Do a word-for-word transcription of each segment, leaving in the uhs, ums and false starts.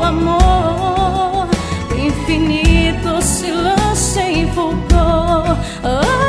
amor. O infinito se lança em fulgor. Oh,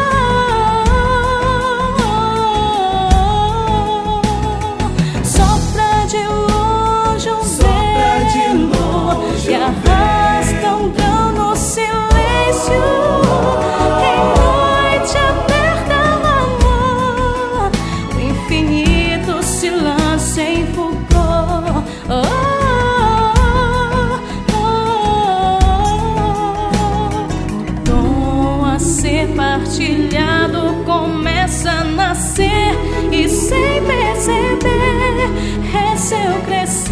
partilhado começa a nascer e sem perceber é seu crescer.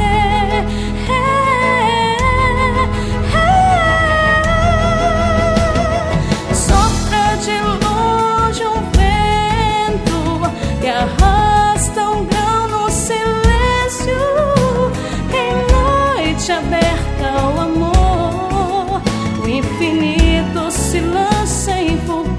É, é. Sopra de longe um vento que arrasta um grão no silêncio. Em noite aberta ao amor, o infinito se lança em fulgor.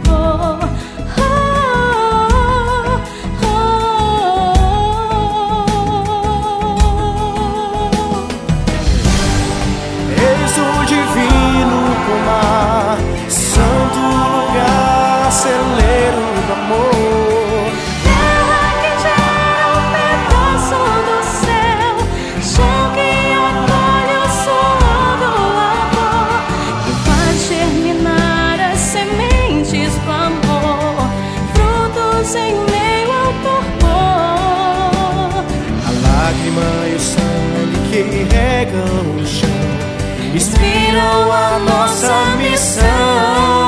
Celeiro do amor, terra que gera um pedaço do céu, chão que acolhe o suor do amor, que faz germinar as sementes do amor, frutos em meio ao torpor. A lágrima e o sangue que regam o chão inspiram a nossa missão.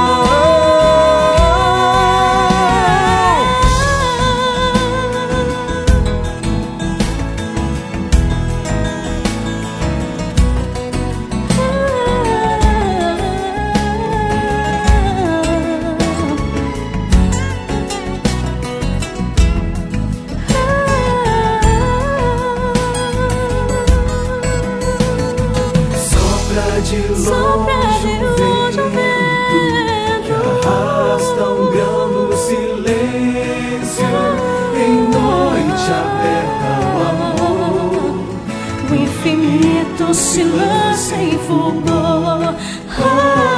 De longe um vento que arrasta um grão no silêncio. Em noite aberta ao amor, o infinito se lança em fulgor.